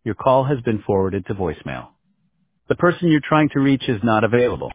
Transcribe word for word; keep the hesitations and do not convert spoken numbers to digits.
Your call has been forwarded to voicemail. The person you're trying to reach is not available.